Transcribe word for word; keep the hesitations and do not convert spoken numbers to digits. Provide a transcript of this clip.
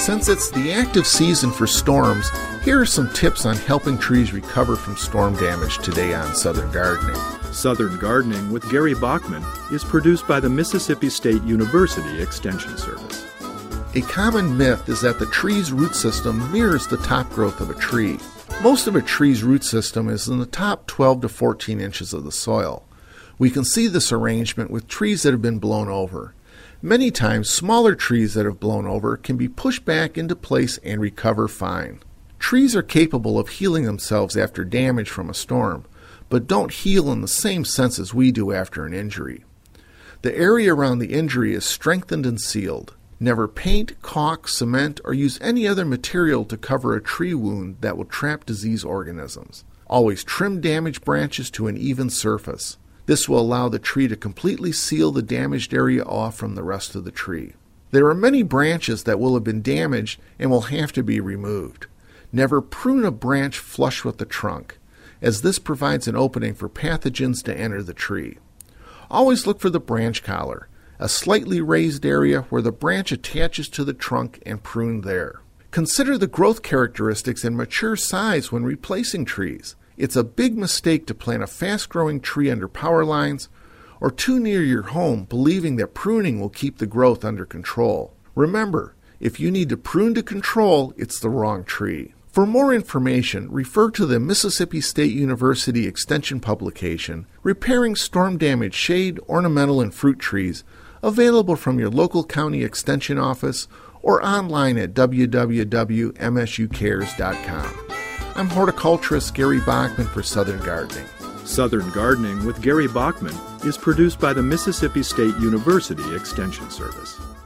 Since it's the active season for storms, here are some tips on helping trees recover from storm damage today on Southern Gardening. Southern Gardening with Gary Bachman is produced by the Mississippi State University Extension Service. A common myth is that the tree's root system mirrors the top growth of a tree. Most of a tree's root system is in the top twelve to fourteen inches of the soil. We can see this arrangement with trees that have been blown over. Many times, smaller trees that have blown over can be pushed back into place and recover fine. Trees are capable of healing themselves after damage from a storm, but don't heal in the same sense as we do after an injury. The area around the injury is strengthened and sealed. Never paint, caulk, cement, or use any other material to cover a tree wound that will trap disease organisms. Always trim damaged branches to an even surface. This will allow the tree to completely seal the damaged area off from the rest of the tree. There are many branches that will have been damaged and will have to be removed. Never prune a branch flush with the trunk, as this provides an opening for pathogens to enter the tree. Always look for the branch collar, a slightly raised area where the branch attaches to the trunk, and prune there. Consider the growth characteristics and mature size when replacing trees. It's a big mistake to plant a fast-growing tree under power lines or too near your home, believing that pruning will keep the growth under control. Remember, if you need to prune to control, it's the wrong tree. For more information, refer to the Mississippi State University Extension publication, Repairing Storm-Damaged Shade, Ornamental, and Fruit Trees, available from your local county extension office or online at w w w dot m s u cares dot com. I'm horticulturist Gary Bachman for Southern Gardening. Southern Gardening with Gary Bachman is produced by the Mississippi State University Extension Service.